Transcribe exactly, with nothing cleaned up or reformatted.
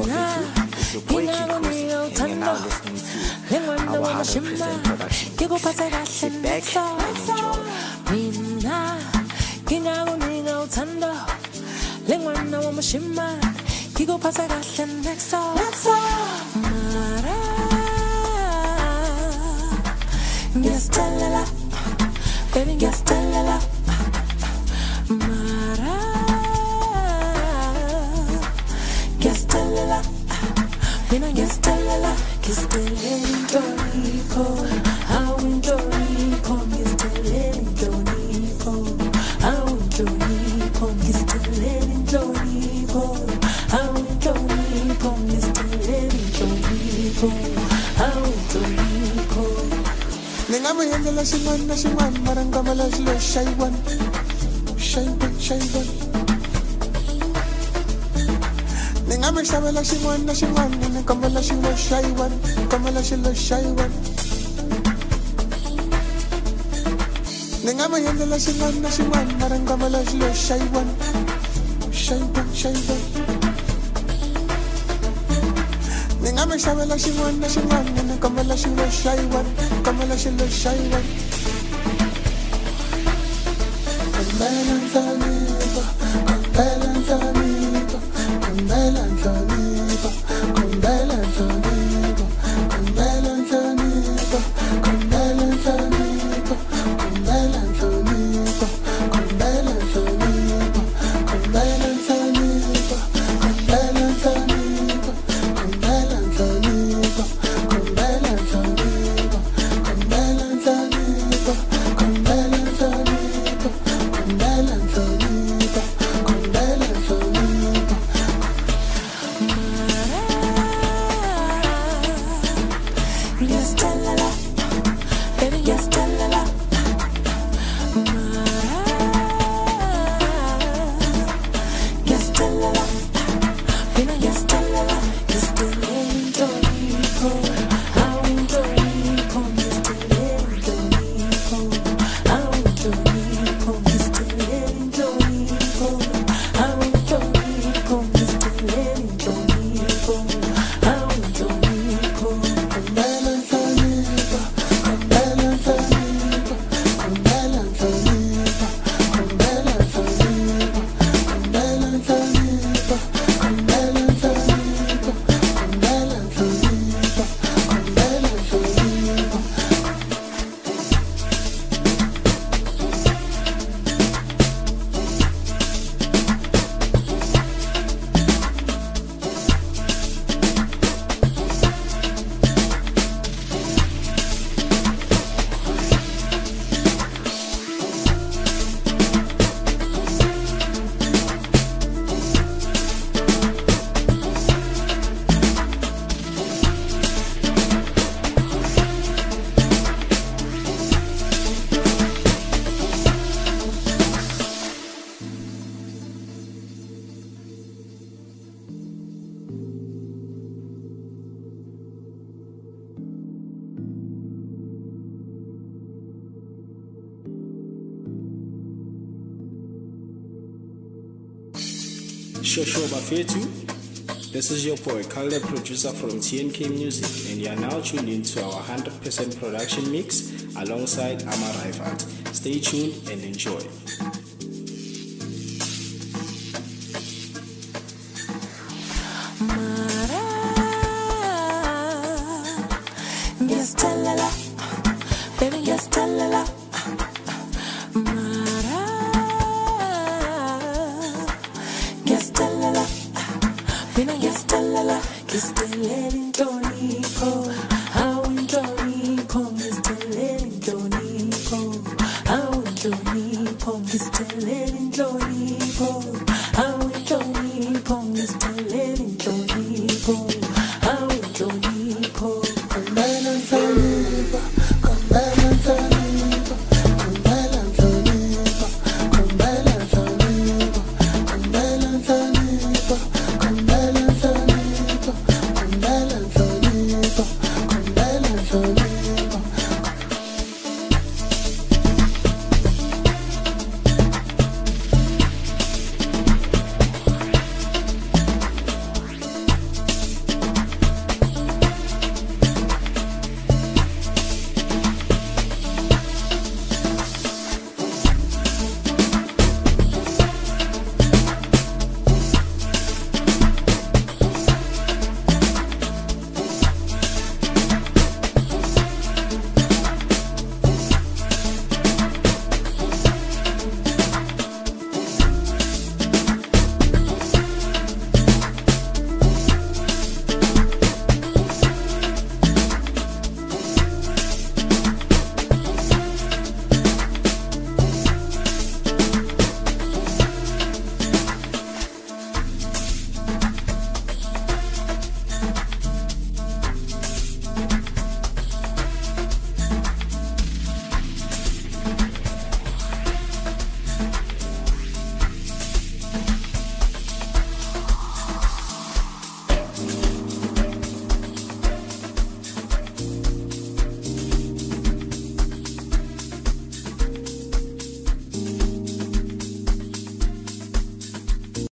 Bafetu. It's your boy Kikosi, and you're now listening to our one hundred percent production mix. Sit back and enjoy. Mina, kingago ninga uthando, lengwana wamashima, kiko pasa kahle nexo, nexo. Mara, ngiyastelela, baby ngiyastelela. Mara, ngiyastelela, mina ngiyastelela, ngiyastelela intonipo, how intonipo, ngiyastelela intonipo, how intonipo, ngiyastelela intonipo, how intonipo, ngiyastelela intonipo, how intonipo. Ningama yendela shimana shimana marangama la shlo shaywan, shaywan shaywan. Ningama shabela shimana shimana ningama la shlo shaywan, ningama la shlo shaywan. Ningama yendela shimana shimana marangama la shlo shaywan, shaywan shaywan. Ningama shabela shimana shimana ningama la shlo shaywan, ningama la shlo shaywan. Melanzaniba, melanzaniba, melanzaniba, melanzaniba, melanzaniba, melanzaniba, melanzaniba, melanzaniba, melanzaniba, melanzaniba, melanzaniba, melanzaniba, melanzaniba, Shosho Bafetu. This is your boy, Kale, producer from T N K Music, and you are now tuned into our one hundred percent production mix alongside Amar Rifat. Stay tuned and enjoy. Mara, ngiyastelela, baby ngiyastelela. Mara, ngiyastelela, mina ngiyastelela, ngiyastelela intonipo, how intonipo, ngiyastelela intonipo, how intonipo, ngiyastelela intonipo, how intonipo, ngiyastelela intonipo, how intonipo. melanzaniba.